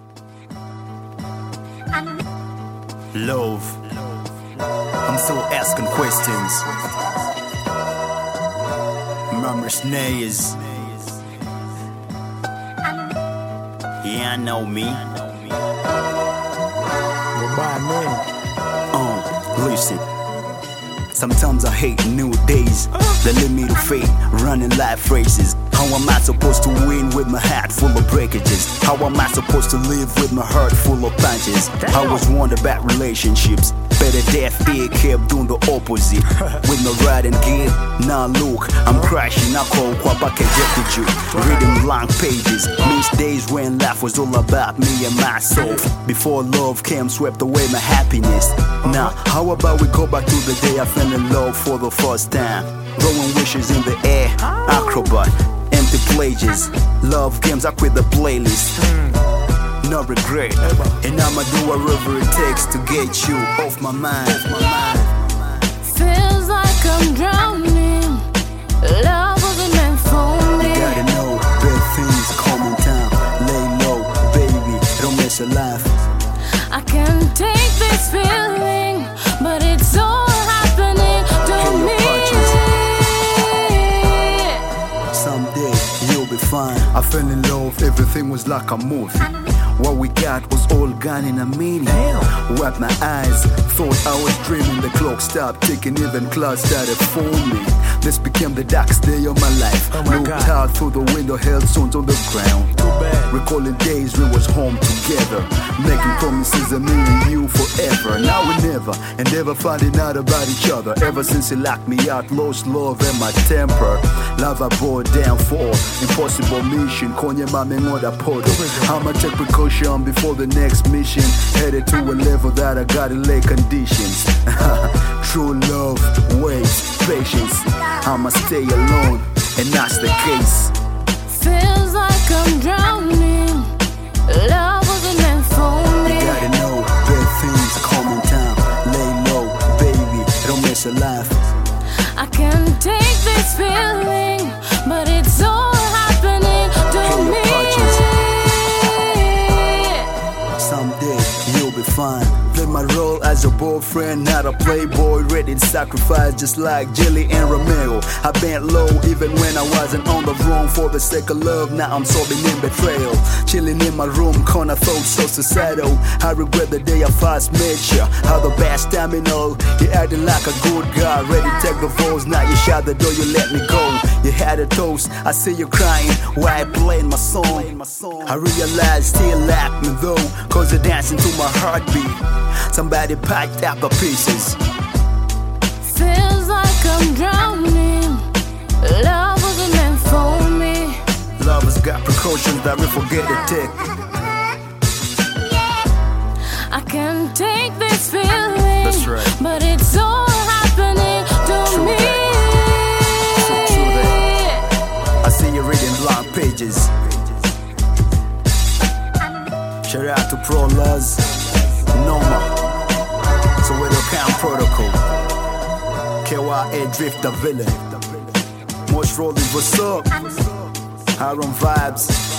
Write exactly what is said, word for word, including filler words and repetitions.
Love. I'm still asking questions. Murmurs neighs. Yeah, I know me. Uh, listen. Sometimes I hate new days that lead me to fate, running life races. How am I supposed to win with my hat full of breakages? How am I supposed to live with my heart full of punches? I was warned about relationships, better death here, kept doing the opposite. With no riding gear, now look, I'm crashing. I call Kwabake Jekiju, reading blank pages. Missed days when life was all about me and myself. Before love came, swept away my happiness. Now, how about we go back to the day I fell in love for the first time? Throwing wishes in the air, acrobat, empty pages. Love games, I quit the playlist. No regret, and I'ma do whatever it takes to get you off my mind. Feels like I'm drowning. Love wasn't meant for me. You gotta know, bad things come in time. Lay low, baby, don't miss a life. I can't take this feeling, but it's all happening to Hey, me. Someday you'll be fine. I fell in love, everything was like a movie. What we got was all gone in a minute. Wiped my eyes, thought I was dreaming. The clock stopped ticking, even clouds started forming. This became the darkest day of my life. Oh my Looked God. out through the window, held stones on the ground. Too bad. Recalling days we was home together, making promises of me and you forever. Now we never, and never finding out about each other. Ever since he locked me out, lost love and my temper. Love I brought down for impossible mission. Konye mame ngoda poto. I'ma take precaution before the next mission. Headed to a level that I gotta lay conditions. True love waits patience. I'ma stay alone, and that's the case. Feels like I'm drowning. Love wasn't meant for me. You gotta know, bad things come in time. Lay low, baby, don't miss a life. I can't take this feeling, but it's all happening to Hey, your me. conscience. Someday you'll be fine. Play my role as a boyfriend, not a playboy, ready to sacrifice just like Jelly and Romeo. I bent low even when I wasn't on the wrong for the sake of love. Now I'm sobbing in betrayal, chilling in my room, corner thoughts so suicidal. I regret the day I first met you. How the bad stamina, you acting like a good guy, ready to take the votes. Now you shut the door, you let me go. You had a toast, I see you crying while I playing my song. I realize still like me though, cause you're dancing to my heartbeat. Somebody packed out the pieces. Feels like I'm drowning. Love wasn't meant for me. Love has got precautions that we forget to take. I can't take this feeling, That's right. but it's all happening to True me. that. So true that. I see you reading blank pages. Shout out to Pro Luz, Noma, so we don't count protocol. K Y A Drift the villain. Most Rollies, what's up? Iron Vibes.